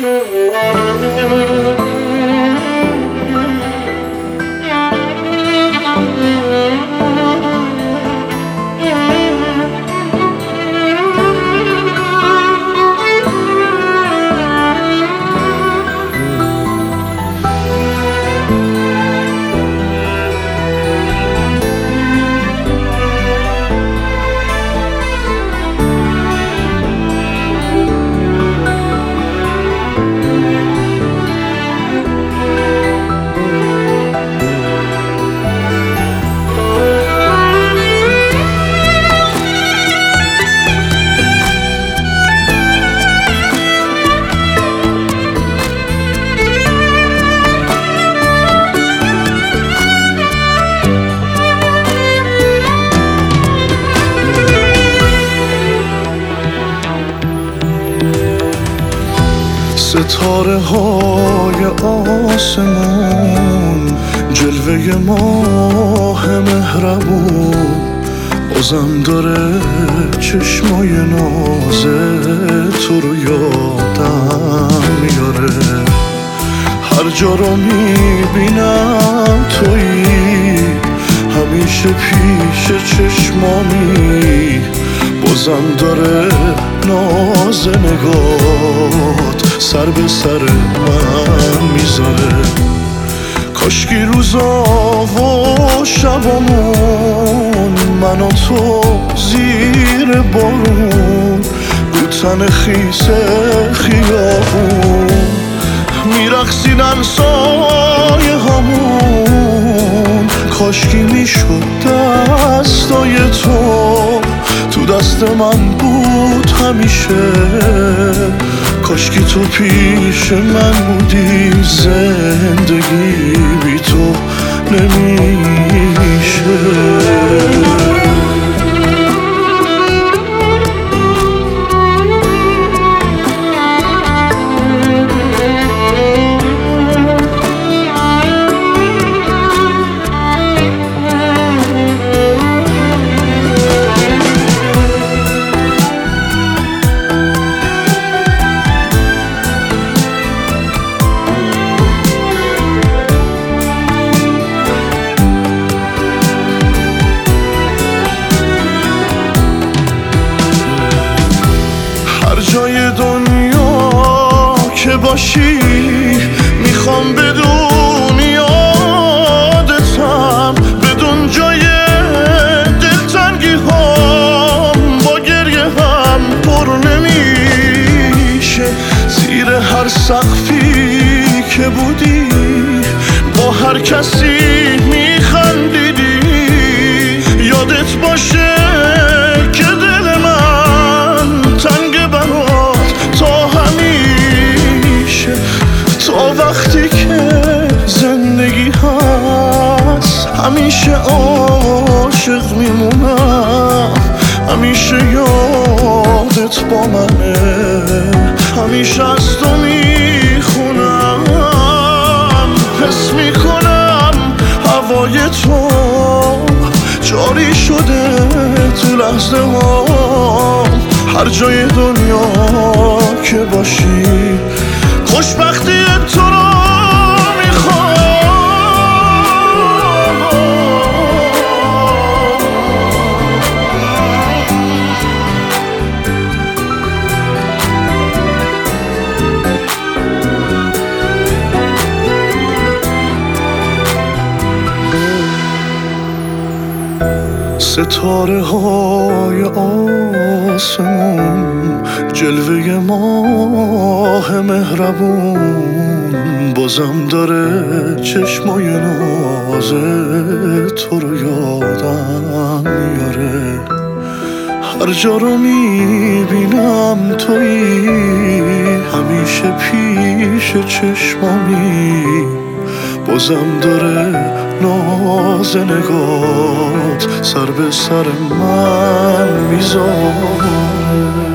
ستاره های آسمون، جلوه ماه مهربون، بازم داره چشمای ناز تو رو یادم میاره. هر جا رو میبینم تویی، همیشه پیش چشمامی، بازم داره ناز نگات سر به سر من میذاره. کاشکی روزا و شبامون، من و تو زیر بارون، رو تن خیس خیابون میرقصیدن سایه هامون. کاشکی میشد دستای تو دست من بود همیشه. کاشکی تو پیش من بودی، زندگی بی تو نمیشه. جای دنیا که باشی، میخوام بدون یادتم، بدون جای دلتنگی هم با گریه هم پر نمیشه. زیر هر سقفی که بودی، با هر کسی میخندیدی، یادت باشه که دل من تنگ وقتی که زندگی هست. همیشه عاشق میمونم، همیشه یادت با منه، همیشه از تو میخونم. حس میکنم هوای تو جاری شده تو لحظه ها. هر جای دنیا که باشی، خوشبختی تو رو میخوام. ستاره های آسمون، جلوه ماه مهربون، بازم داره چشمای ناز تو رو یادم میاره. هر جا رو میبینم تویی، همیشه پیش چشمامی، بازم داره ناز نگات سر به سر من میذاره.